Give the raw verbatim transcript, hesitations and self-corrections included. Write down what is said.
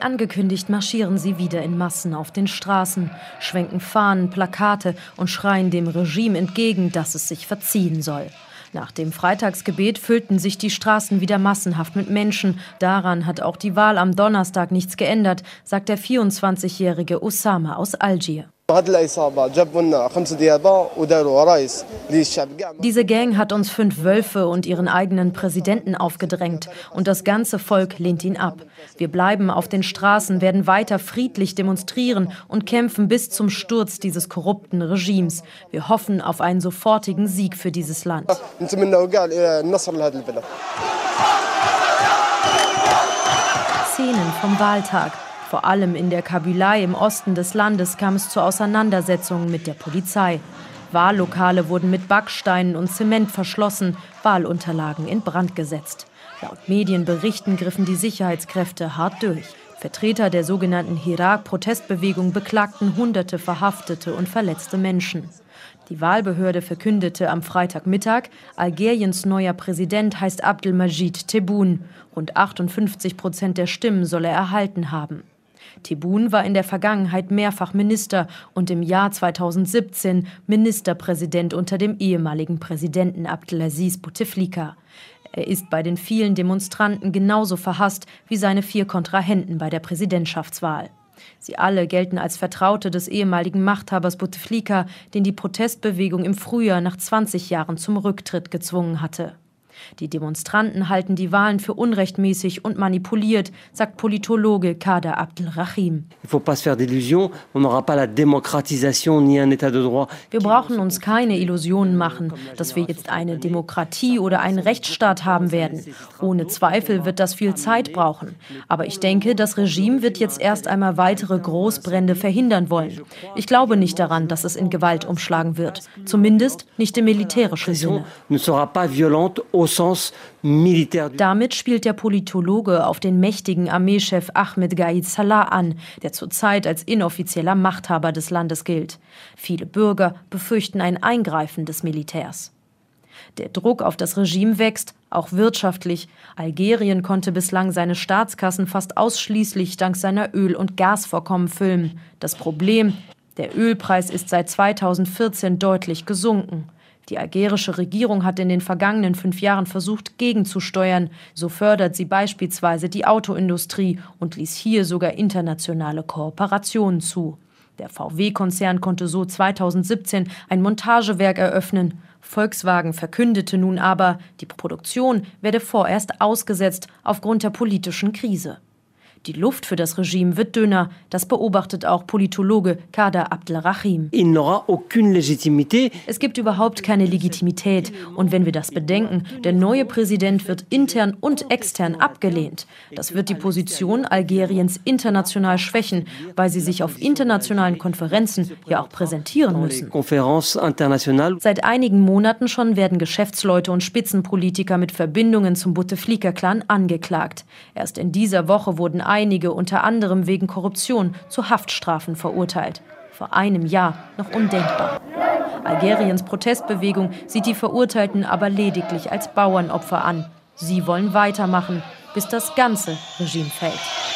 angekündigt marschieren sie wieder in Massen auf den Straßen, schwenken Fahnen, Plakate und schreien dem Regime entgegen, dass es sich verziehen soll. Nach dem Freitagsgebet füllten sich die Straßen wieder massenhaft mit Menschen. Daran hat auch die Wahl am Donnerstag nichts geändert, sagt der vierundzwanzigjährige Oussama aus Algier. Diese Gang hat uns fünf Wölfe und ihren eigenen Präsidenten aufgedrängt. Und das ganze Volk lehnt ihn ab. Wir bleiben auf den Straßen, werden weiter friedlich demonstrieren und kämpfen bis zum Sturz dieses korrupten Regimes. Wir hoffen auf einen sofortigen Sieg für dieses Land. Szenen vom Wahltag. Vor allem in der Kabylei im Osten des Landes kam es zu Auseinandersetzungen mit der Polizei. Wahllokale wurden mit Backsteinen und Zement verschlossen, Wahlunterlagen in Brand gesetzt. Laut Medienberichten griffen die Sicherheitskräfte hart durch. Vertreter der sogenannten Hirak-Protestbewegung beklagten hunderte verhaftete und verletzte Menschen. Die Wahlbehörde verkündete am Freitagmittag, Algeriens neuer Präsident heißt Abdelmajid Tebboune. Rund achtundfünfzig Prozent der Stimmen soll er erhalten haben. Tebboune war in der Vergangenheit mehrfach Minister und im Jahr zweitausendsiebzehn Ministerpräsident unter dem ehemaligen Präsidenten Abdelaziz Bouteflika. Er ist bei den vielen Demonstranten genauso verhasst wie seine vier Kontrahenten bei der Präsidentschaftswahl. Sie alle gelten als Vertraute des ehemaligen Machthabers Bouteflika, den die Protestbewegung im Frühjahr nach zwanzig Jahren zum Rücktritt gezwungen hatte. Die Demonstranten halten die Wahlen für unrechtmäßig und manipuliert, sagt Politologe Kader Abdelrahim. Wir brauchen uns keine Illusionen machen, dass wir jetzt eine Demokratie oder einen Rechtsstaat haben werden. Ohne Zweifel wird das viel Zeit brauchen. Aber ich denke, das Regime wird jetzt erst einmal weitere Großbrände verhindern wollen. Ich glaube nicht daran, dass es in Gewalt umschlagen wird. Zumindest nicht im militärischen Sinne. Damit spielt der Politologe auf den mächtigen Armeechef Ahmed Gaid Salah an, der zurzeit als inoffizieller Machthaber des Landes gilt. Viele Bürger befürchten ein Eingreifen des Militärs. Der Druck auf das Regime wächst, auch wirtschaftlich. Algerien konnte bislang seine Staatskassen fast ausschließlich dank seiner Öl- und Gasvorkommen füllen. Das Problem: der Ölpreis ist seit zweitausendvierzehn deutlich gesunken. Die algerische Regierung hat in den vergangenen fünf Jahren versucht, gegenzusteuern. So fördert sie beispielsweise die Autoindustrie und ließ hier sogar internationale Kooperationen zu. Der V W-Konzern konnte so zweitausendsiebzehn ein Montagewerk eröffnen. Volkswagen verkündete nun aber, die Produktion werde vorerst ausgesetzt aufgrund der politischen Krise. Die Luft für das Regime wird dünner, das beobachtet auch Politologe Kader Abdelrahim. Es gibt überhaupt keine Legitimität. Und wenn wir das bedenken, der neue Präsident wird intern und extern abgelehnt. Das wird die Position Algeriens international schwächen, weil sie sich auf internationalen Konferenzen ja auch präsentieren müssen. Seit einigen Monaten schon werden Geschäftsleute und Spitzenpolitiker mit Verbindungen zum Bouteflika-Clan angeklagt. Erst in dieser Woche wurden einige unter anderem wegen Korruption zu Haftstrafen verurteilt. Vor einem Jahr noch undenkbar. Algeriens Protestbewegung sieht die Verurteilten aber lediglich als Bauernopfer an. Sie wollen weitermachen, bis das ganze Regime fällt.